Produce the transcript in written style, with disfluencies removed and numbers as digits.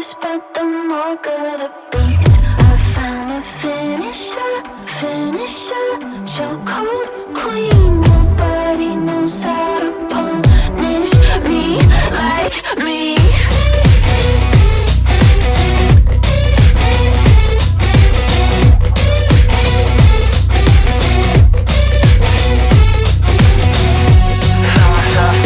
respect the mark of the beast. I found a finisher, chokehold queen.